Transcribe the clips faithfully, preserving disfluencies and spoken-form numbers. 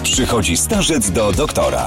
Przychodzi starzec do doktora.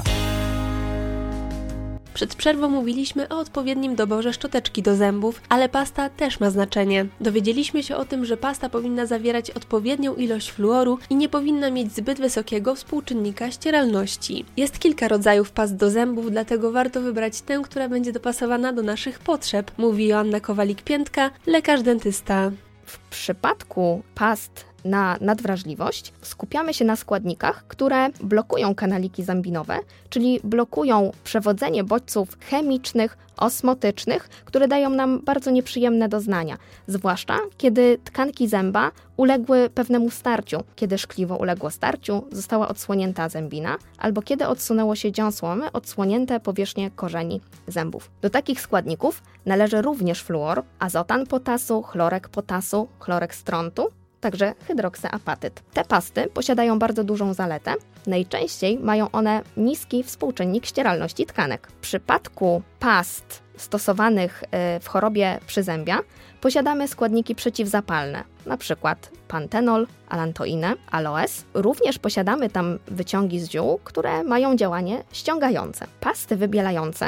Przed przerwą mówiliśmy o odpowiednim doborze szczoteczki do zębów, ale pasta też ma znaczenie. Dowiedzieliśmy się o tym, że pasta powinna zawierać odpowiednią ilość fluoru i nie powinna mieć zbyt wysokiego współczynnika ścieralności. Jest kilka rodzajów past do zębów, dlatego warto wybrać tę, która będzie dopasowana do naszych potrzeb, mówi Joanna Kowalik-Piętka, lekarz dentysta. W przypadku past na nadwrażliwość skupiamy się na składnikach, które blokują kanaliki zębinowe, czyli blokują przewodzenie bodźców chemicznych, osmotycznych, które dają nam bardzo nieprzyjemne doznania, zwłaszcza kiedy tkanki zęba uległy pewnemu starciu, kiedy szkliwo uległo starciu, została odsłonięta zębina, albo kiedy odsunęło się dziąsło, mamy odsłonięte powierzchnie korzeni zębów. Do takich składników należy również fluor, azotan potasu, chlorek potasu, chlorek strontu, także hydroksyapatyt. Te pasty posiadają bardzo dużą zaletę. Najczęściej mają one niski współczynnik ścieralności tkanek. W przypadku past stosowanych w chorobie przyzębia posiadamy składniki przeciwzapalne, np. pantenol, allantoinę, aloes. Również posiadamy tam wyciągi z ziół, które mają działanie ściągające. Pasty wybielające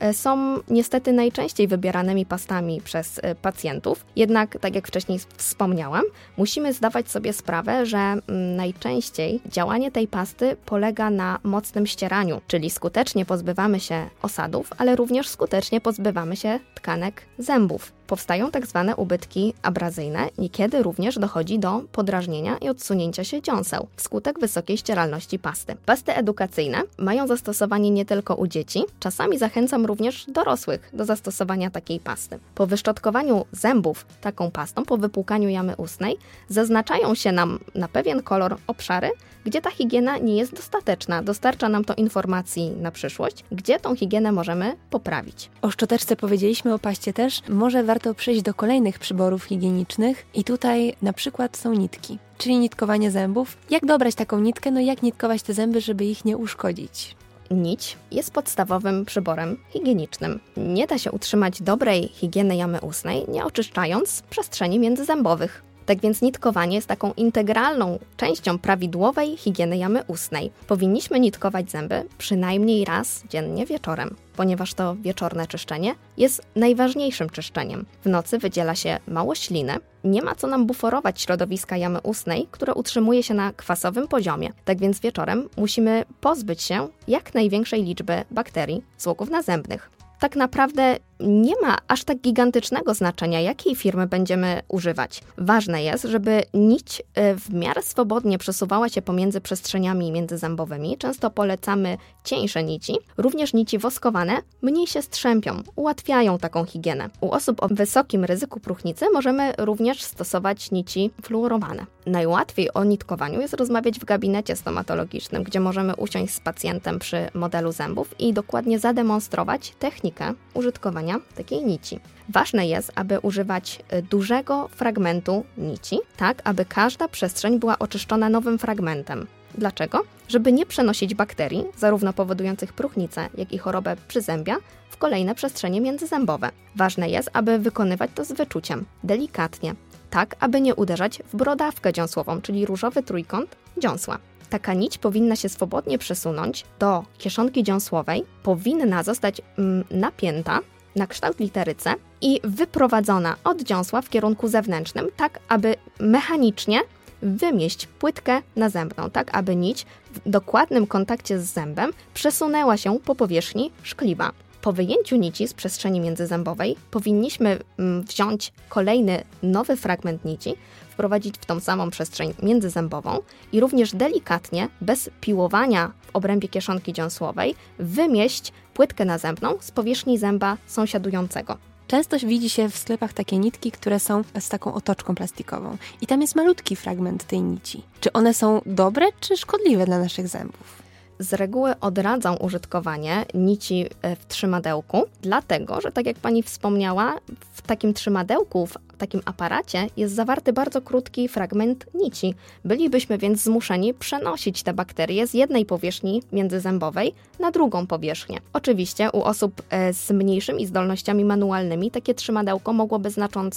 są niestety najczęściej wybieranymi pastami przez pacjentów, jednak, tak jak wcześniej wspomniałam, musimy zdawać sobie sprawę, że najczęściej działanie tej pasty polega na mocnym ścieraniu, czyli skutecznie pozbywamy się osadów, ale również skutecznie pozbywamy się tkanek zębów. Powstają tak zwane ubytki abrazyjne, niekiedy również dochodzi do podrażnienia i odsunięcia się dziąseł wskutek wysokiej ścieralności pasty. Pasty edukacyjne mają zastosowanie nie tylko u dzieci, czasami zachęcam również dorosłych do zastosowania takiej pasty. Po wyszczotkowaniu zębów taką pastą, po wypłukaniu jamy ustnej, zaznaczają się nam na pewien kolor obszary, gdzie ta higiena nie jest dostateczna. Dostarcza nam to informacji na przyszłość, gdzie tą higienę możemy poprawić. O szczoteczce powiedzieliśmy, o paście też. Może warto przejść do kolejnych przyborów higienicznych i tutaj na przykład są nitki, czyli nitkowanie zębów. Jak dobrać taką nitkę? No jak nitkować te zęby, żeby ich nie uszkodzić? Nić jest podstawowym przyborem higienicznym. Nie da się utrzymać dobrej higieny jamy ustnej, nie oczyszczając przestrzeni międzyzębowych. Tak więc nitkowanie jest taką integralną częścią prawidłowej higieny jamy ustnej. Powinniśmy nitkować zęby przynajmniej raz dziennie wieczorem, ponieważ to wieczorne czyszczenie jest najważniejszym czyszczeniem. W nocy wydziela się mało śliny, nie ma co nam buforować środowiska jamy ustnej, które utrzymuje się na kwasowym poziomie. Tak więc wieczorem musimy pozbyć się jak największej liczby bakterii z łoków nazębnych. Tak naprawdę nie ma aż tak gigantycznego znaczenia, jakiej firmy będziemy używać. Ważne jest, żeby nić w miarę swobodnie przesuwała się pomiędzy przestrzeniami międzyzębowymi. Często polecamy cieńsze nici. Również nici woskowane mniej się strzępią, ułatwiają taką higienę. U osób o wysokim ryzyku próchnicy możemy również stosować nici fluorowane. Najłatwiej o nitkowaniu jest rozmawiać w gabinecie stomatologicznym, gdzie możemy usiąść z pacjentem przy modelu zębów i dokładnie zademonstrować technikę użytkowania takiej nici. Ważne jest, aby używać dużego fragmentu nici, tak aby każda przestrzeń była oczyszczona nowym fragmentem. Dlaczego? Żeby nie przenosić bakterii, zarówno powodujących próchnicę, jak i chorobę przyzębia, w kolejne przestrzenie międzyzębowe. Ważne jest, aby wykonywać to z wyczuciem, delikatnie, tak aby nie uderzać w brodawkę dziąsłową, czyli różowy trójkąt dziąsła. Taka nić powinna się swobodnie przesunąć do kieszonki dziąsłowej, powinna zostać mm, napięta na kształt litery C i wyprowadzona od dziąsła w kierunku zewnętrznym, tak aby mechanicznie wymieść płytkę nazębną, tak aby nić w dokładnym kontakcie z zębem przesunęła się po powierzchni szkliwa. Po wyjęciu nici z przestrzeni międzyzębowej powinniśmy wziąć kolejny nowy fragment nici, wprowadzić w tą samą przestrzeń międzyzębową i również delikatnie, bez piłowania w obrębie kieszonki dziąsłowej, wymieść płytkę nazębną z powierzchni zęba sąsiadującego. Często widzi się w sklepach takie nitki, które są z taką otoczką plastikową i tam jest malutki fragment tej nici. Czy one są dobre, czy szkodliwe dla naszych zębów? Z reguły odradzam użytkowanie nici w trzymadełku, dlatego, że tak jak Pani wspomniała, w takim trzymadełku, w takim aparacie jest zawarty bardzo krótki fragment nici. Bylibyśmy więc zmuszeni przenosić te bakterie z jednej powierzchni międzyzębowej na drugą powierzchnię. Oczywiście u osób z mniejszymi zdolnościami manualnymi takie trzymadełko mogłoby znacząco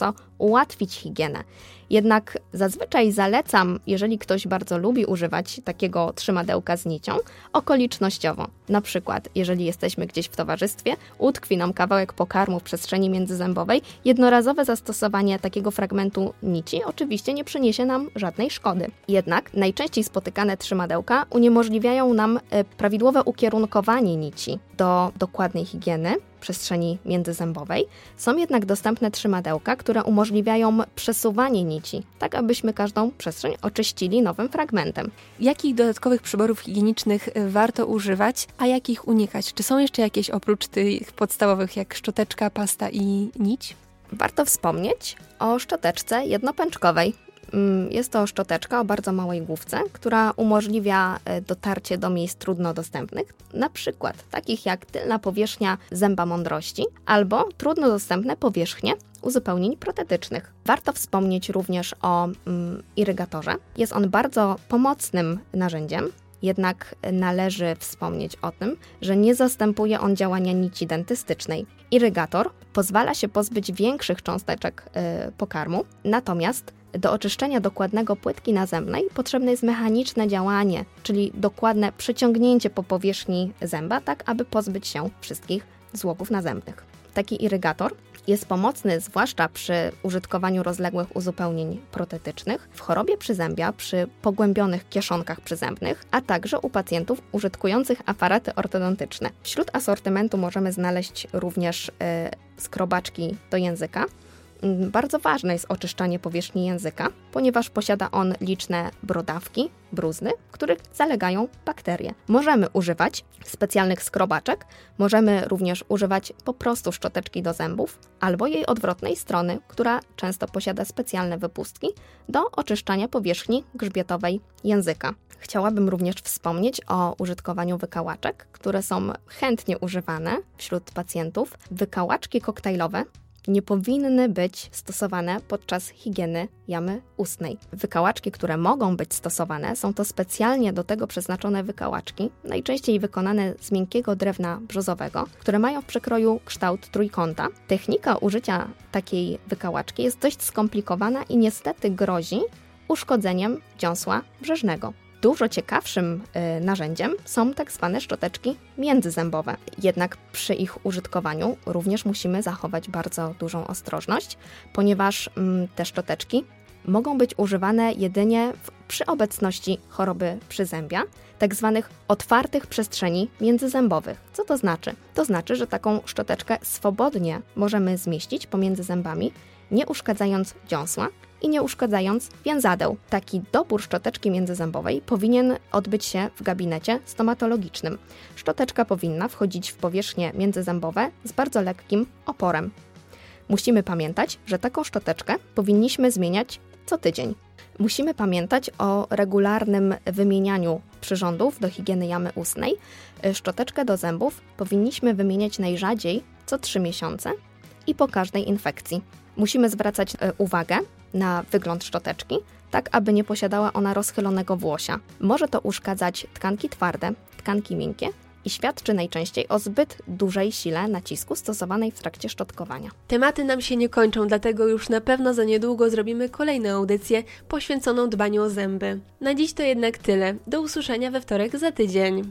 ułatwić higienę. Jednak zazwyczaj zalecam, jeżeli ktoś bardzo lubi używać takiego trzymadełka z nicią, okolicznościowo. Na przykład, jeżeli jesteśmy gdzieś w towarzystwie, utkwi nam kawałek pokarmu w przestrzeni międzyzębowej, jednorazowe zastosowanie takiego fragmentu nici oczywiście nie przyniesie nam żadnej szkody. Jednak najczęściej spotykane trzymadełka uniemożliwiają nam prawidłowe ukierunkowanie nici do dokładnej higieny przestrzeni międzyzębowej. Są jednak dostępne trzymadełka, które umożliwiają przesuwanie nici, tak abyśmy każdą przestrzeń oczyścili nowym fragmentem. Jakich dodatkowych przyborów higienicznych warto używać, a jakich unikać? Czy są jeszcze jakieś oprócz tych podstawowych jak szczoteczka, pasta i nić? Warto wspomnieć o szczoteczce jednopęczkowej. Jest to szczoteczka o bardzo małej główce, która umożliwia dotarcie do miejsc trudno dostępnych, na przykład takich jak tylna powierzchnia zęba mądrości albo trudno dostępne powierzchnie uzupełnień protetycznych. Warto wspomnieć również o mm, irygatorze. Jest on bardzo pomocnym narzędziem, jednak należy wspomnieć o tym, że nie zastępuje on działania nici dentystycznej. Irygator pozwala się pozbyć większych cząsteczek yy, pokarmu, natomiast do oczyszczenia dokładnego płytki nazębnej potrzebne jest mechaniczne działanie, czyli dokładne przeciągnięcie po powierzchni zęba, tak aby pozbyć się wszystkich złogów nazębnych. Taki irygator jest pomocny zwłaszcza przy użytkowaniu rozległych uzupełnień protetycznych, w chorobie przyzębia, przy pogłębionych kieszonkach przyzębnych, a także u pacjentów użytkujących aparaty ortodontyczne. Wśród asortymentu możemy znaleźć również yy, skrobaczki do języka. Bardzo ważne jest oczyszczanie powierzchni języka, ponieważ posiada on liczne brodawki, bruzdy, w których zalegają bakterie. Możemy używać specjalnych skrobaczek, możemy również używać po prostu szczoteczki do zębów albo jej odwrotnej strony, która często posiada specjalne wypustki do oczyszczania powierzchni grzbietowej języka. Chciałabym również wspomnieć o użytkowaniu wykałaczek, które są chętnie używane wśród pacjentów. Wykałaczki koktajlowe nie powinny być stosowane podczas higieny jamy ustnej. Wykałaczki, które mogą być stosowane, są to specjalnie do tego przeznaczone wykałaczki, najczęściej wykonane z miękkiego drewna brzozowego, które mają w przekroju kształt trójkąta. Technika użycia takiej wykałaczki jest dość skomplikowana i niestety grozi uszkodzeniem dziąsła brzeżnego. Dużo ciekawszym y, narzędziem są tak zwane szczoteczki międzyzębowe. Jednak przy ich użytkowaniu również musimy zachować bardzo dużą ostrożność, ponieważ mm, te szczoteczki mogą być używane jedynie w, przy obecności choroby przyzębia, tak zwanych otwartych przestrzeni międzyzębowych. Co to znaczy? To znaczy, że taką szczoteczkę swobodnie możemy zmieścić pomiędzy zębami, nie uszkadzając dziąsła i nie uszkadzając więzadeł. Taki dobór szczoteczki międzyzębowej powinien odbyć się w gabinecie stomatologicznym. Szczoteczka powinna wchodzić w powierzchnie międzyzębowe z bardzo lekkim oporem. Musimy pamiętać, że taką szczoteczkę powinniśmy zmieniać co tydzień. Musimy pamiętać o regularnym wymienianiu przyrządów do higieny jamy ustnej. Szczoteczkę do zębów powinniśmy wymieniać najrzadziej co trzy miesiące i po każdej infekcji. Musimy zwracać uwagę na wygląd szczoteczki, tak aby nie posiadała ona rozchylonego włosia. Może to uszkadzać tkanki twarde, tkanki miękkie i świadczy najczęściej o zbyt dużej sile nacisku stosowanej w trakcie szczotkowania. Tematy nam się nie kończą, dlatego już na pewno za niedługo zrobimy kolejną audycję poświęconą dbaniu o zęby. Na dziś to jednak tyle. Do usłyszenia we wtorek za tydzień.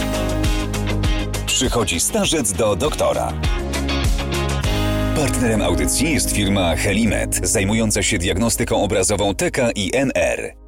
Przychodzi starzec do doktora. Partnerem audycji jest firma Helimet, zajmująca się diagnostyką obrazową T K i N R.